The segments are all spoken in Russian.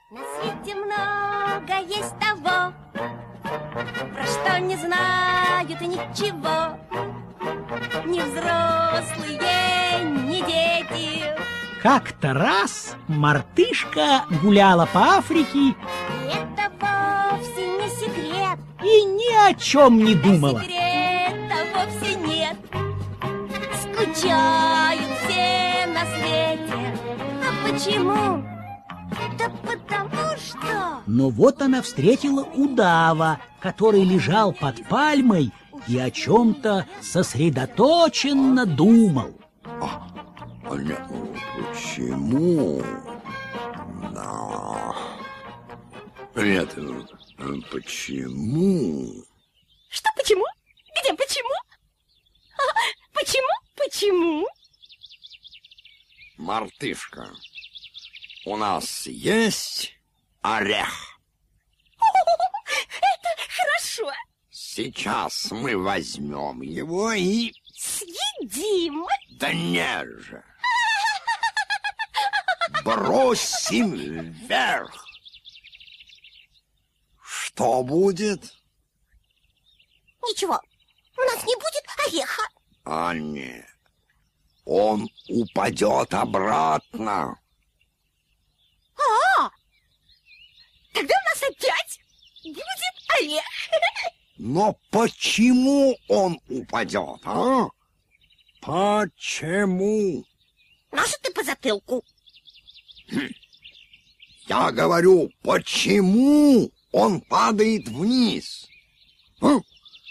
На свете много есть того, про что не знают и ничего ни взрослые, ни дети. Как-то раз мартышка гуляла по Африке И это вовсе не секрет. и ни о чем не думала. Секрета вовсе нет. Скучают все на свете. А почему? Да потому что... Но вот она встретила удава, который лежал под пальмой и о чем-то сосредоточенно думал. Почему? Да. Нет, почему? Что почему? Где почему? Почему? Почему? Мартышка, у нас есть орех? Это хорошо. Сейчас мы возьмем его и... Съедим. Да не же! Бросим вверх. Что будет? Ничего, у нас не будет ореха. А нет, он упадет обратно. Тогда у нас опять будет орех. Но почему он упадет, а? Почему? Может, ты по затылку. Я говорю, почему он падает вниз? А?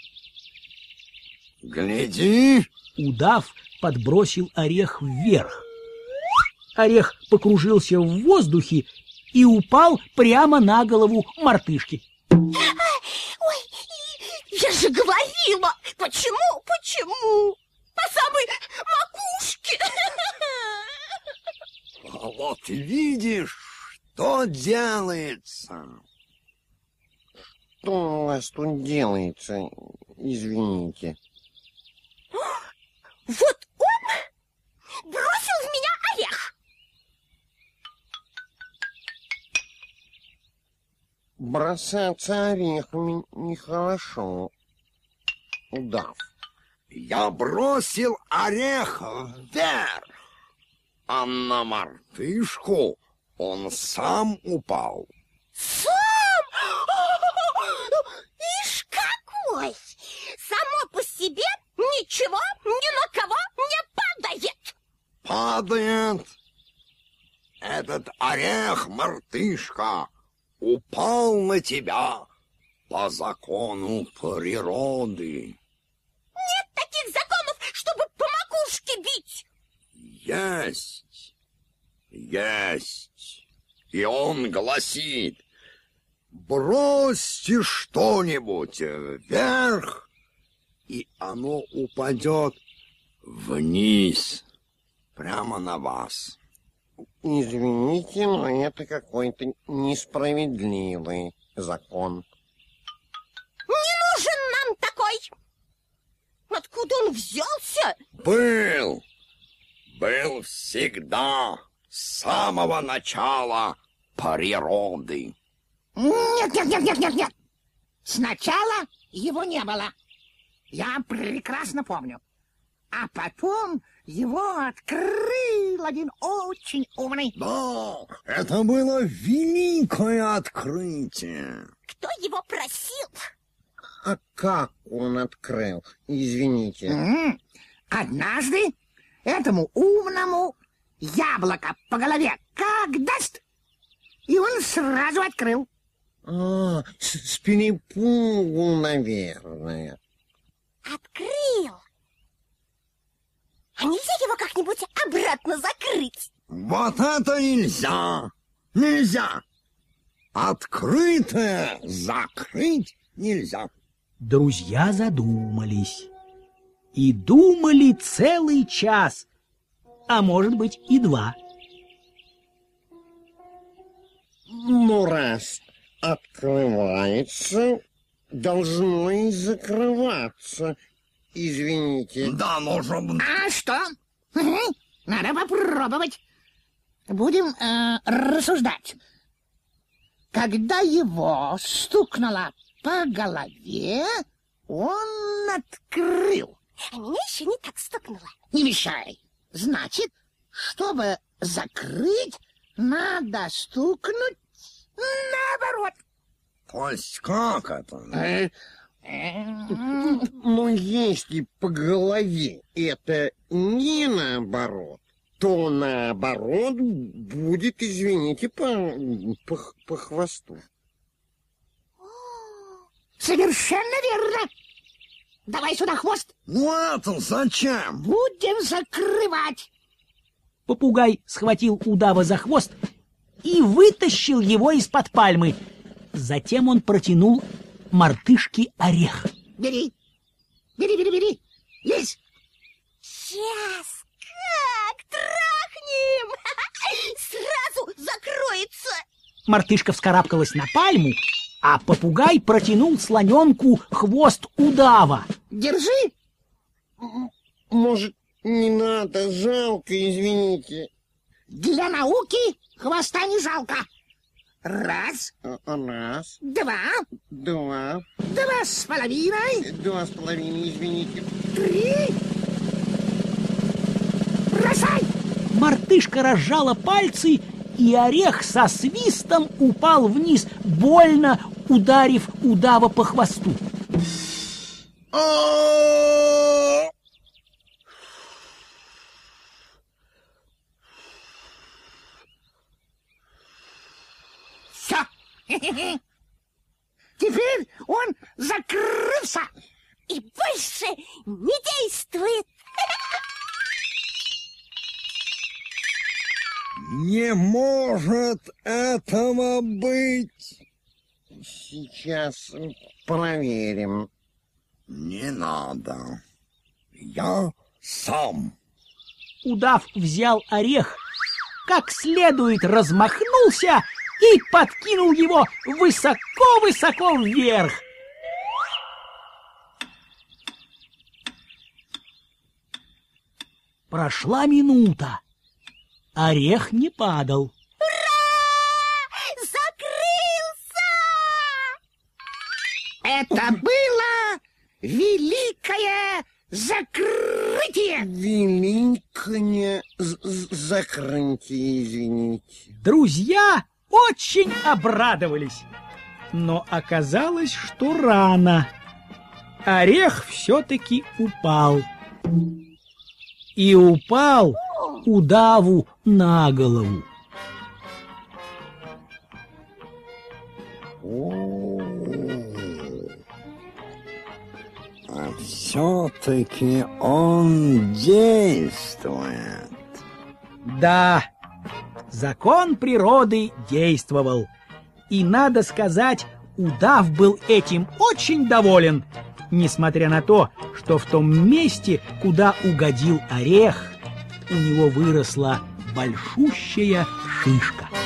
Гляди. Удав подбросил орех вверх. Орех покружился в воздухе и упал прямо на голову мартышки. Ой, я же говорила. Почему? По самой макушке. А вот видишь, что делается. Что у вас тут делается? Извините. Вот он бросил в меня орех. Бросаться орехами нехорошо. Удав. Я бросил орех вверх, а на мартышку он сам упал. Сам? Ишь какой! Само по себе ничего ни на кого не падает. Падает. Этот орех, мартышка, упал на тебя по закону природы. Нет таких законов, чтобы по макушке бить. Есть. И он гласит: бросьте что-нибудь вверх, и оно упадет вниз, прямо на вас. Извините, но это какой-то несправедливый закон. Не нужен нам такой. Откуда он взялся? Был всегда, с самого начала природы. Нет. Сначала его не было. Я прекрасно помню. А потом его открыл один очень умный. Да, это было великое открытие. Кто его просил? А как он открыл? Извините. Однажды этому умному яблоко по голове как даст, и он сразу открыл. С перепугу, наверное. Открыл. А нельзя его как-нибудь обратно закрыть? Вот это нельзя! Нельзя! Открытое закрыть нельзя. Друзья задумались. И думали целый час, а может быть и 2. Ну, раз открывается, должно и закрываться. Извините. Да, нужно... А что? Надо попробовать. Будем рассуждать. Когда его стукнуло по голове, он открыл. А меня еще не так стукнуло. Не мешай. Значит, чтобы закрыть, надо стукнуть наоборот. То есть как это? Но если по голове это не наоборот, то наоборот будет, извините, по хвосту. Совершенно верно. Давай сюда хвост. Ну это зачем? Будем закрывать. Попугай схватил удава за хвост и вытащил его из-под пальмы. Затем он протянул мартышке орех. Бери. Бери. Лезь. Сейчас как трахнем! Сразу закроется. Мартышка вскарабкалась на пальму, а попугай протянул слоненку хвост удава. Держи. Может, не надо, жалко, извините. Для науки хвоста не жалко. Раз, Раз, два, два, 2,5, 2,5, извините. 3. Бросай! Мартышка разжала пальцы, и орех со свистом упал вниз, больно ударив удава по хвосту. Все. Теперь он закрылся. И больше не действует. Не может этого быть. Сейчас проверим. Не надо. Я сам. Удав взял орех, как следует размахнулся и подкинул его высоко-высоко вверх. Прошла минута. Орех не падал. Закрылся! Это было великое закрытие. Великое закрытие, извините. Друзья очень обрадовались, но оказалось, что рано. Орех все-таки упал. И упал удаву на голову. А все-таки он действует. Да, закон природы действовал. И, надо сказать, удав был этим очень доволен, несмотря на то, что в том месте, куда угодил орех, у него выросла большущая шишка.